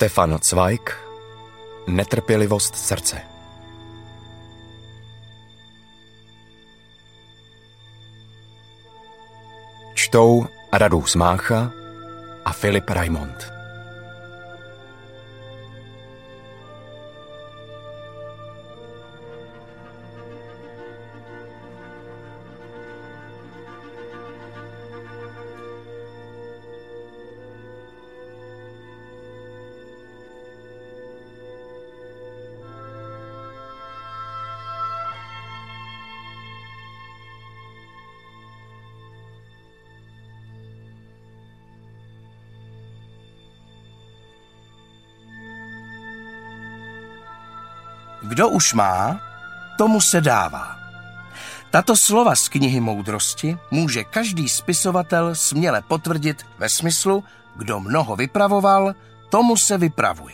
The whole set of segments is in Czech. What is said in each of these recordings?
Stefan Zweig, Netrpělivost srdce. Čtou Radus Mácha a Filip Raimond. Kdo už má, tomu se dává. Tato slova z knihy moudrosti může každý spisovatel směle potvrdit ve smyslu, kdo mnoho vypravoval, tomu se vypravuje.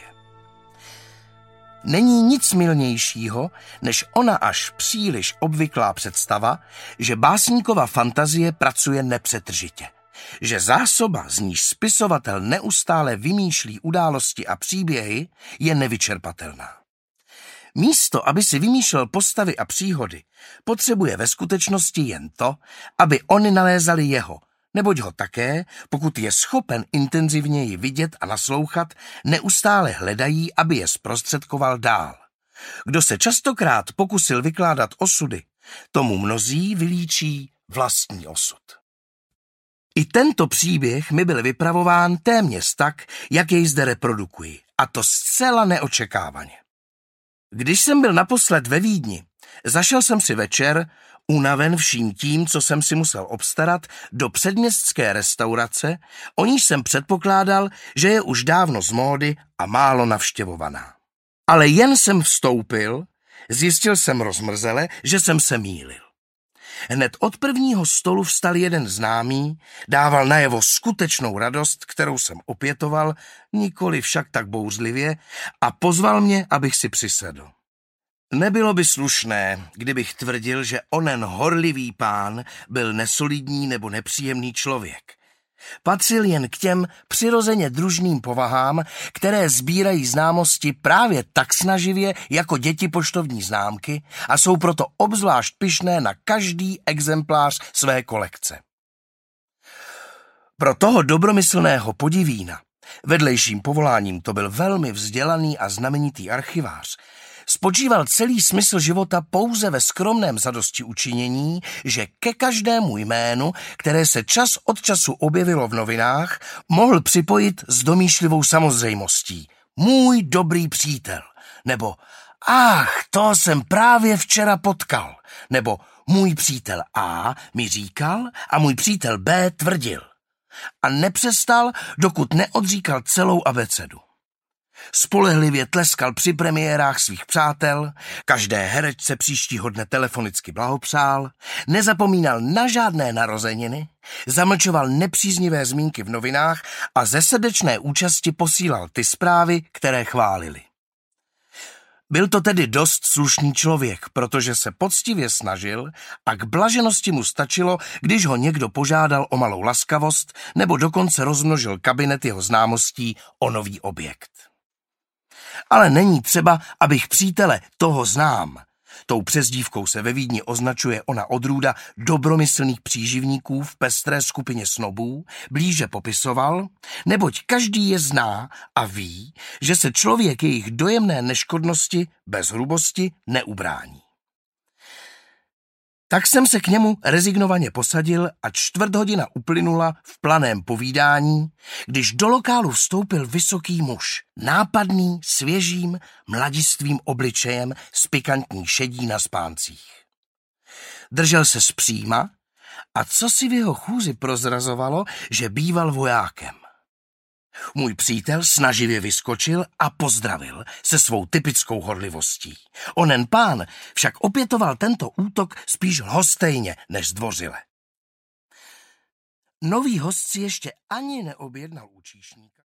Není nic mylnějšího, než ona až příliš obvyklá představa, že básníkova fantazie pracuje nepřetržitě. Že zásoba, z níž spisovatel neustále vymýšlí události a příběhy, je nevyčerpatelná. Místo, aby si vymýšlel postavy a příhody, potřebuje ve skutečnosti jen to, aby oni nalézali jeho, neboť ho také, pokud je schopen intenzivněji vidět a naslouchat, neustále hledají, aby je zprostředkoval dál. Kdo se častokrát pokusil vykládat osudy, tomu mnozí vylíčí vlastní osud. I tento příběh mi byl vypravován téměř tak, jak jej zde reprodukuji, a to zcela neočekávaně. Když jsem byl naposled ve Vídni, zašel jsem si večer, unaven vším tím, co jsem si musel obstarat, do předměstské restaurace, o níž jsem předpokládal, že je už dávno z módy a málo navštěvovaná. Ale jen jsem vstoupil, zjistil jsem rozmrzele, že jsem se mýlil. Hned od prvního stolu vstal jeden známý, dával najevo skutečnou radost, kterou jsem opětoval, nikoli však tak bouřlivě, a pozval mě, abych si přisedl. Nebylo by slušné, kdybych tvrdil, že onen horlivý pán byl nesolidní nebo nepříjemný člověk. Patřil jen k těm přirozeně družným povahám, které sbírají známosti právě tak snaživě jako děti poštovní známky a jsou proto obzvlášť pyšné na každý exemplář své kolekce. Pro toho dobromyslného podivína, vedlejším povoláním to byl velmi vzdělaný a znamenitý archivář, spočíval celý smysl života pouze ve skromném zadostiučinění, že ke každému jménu, které se čas od času objevilo v novinách, mohl připojit s domýšlivou samozřejmostí můj dobrý přítel, nebo ach, to jsem právě včera potkal, nebo můj přítel A mi říkal a můj přítel B tvrdil. A nepřestal, dokud neodříkal celou abecedu. Spolehlivě tleskal při premiérách svých přátel, každé herečce příštího dne telefonicky blahopřál, nezapomínal na žádné narozeniny, zamlčoval nepříznivé zmínky v novinách a ze srdečné účasti posílal ty zprávy, které chválili. Byl to tedy dost slušný člověk, protože se poctivě snažil a k blaženosti mu stačilo, když ho někdo požádal o malou laskavost nebo dokonce rozmnožil kabinet jeho známostí o nový objekt. Ale není třeba, abych přítele toho znám. Tou přezdívkou se ve Vídni označuje ona odrůda dobromyslných příživníků v pestré skupině snobů, blíže popisoval, neboť každý je zná a ví, že se člověk jejich dojemné neškodnosti bez hrubosti neubrání. Tak jsem se k němu rezignovaně posadil a 1/4 uplynula v planém povídání, když do lokálu vstoupil vysoký muž, nápadný, svěžím, mladistvým obličejem s pikantní šedí na spáncích. Držel se zpříma a co si v jeho chůzi prozrazovalo, že býval vojákem. Můj přítel snaživě vyskočil a pozdravil se svou typickou horlivostí. Onen pán však opětoval tento útok spíš lhostejně než zdvořile. Nový host si ještě ani neobjednal u číšníka.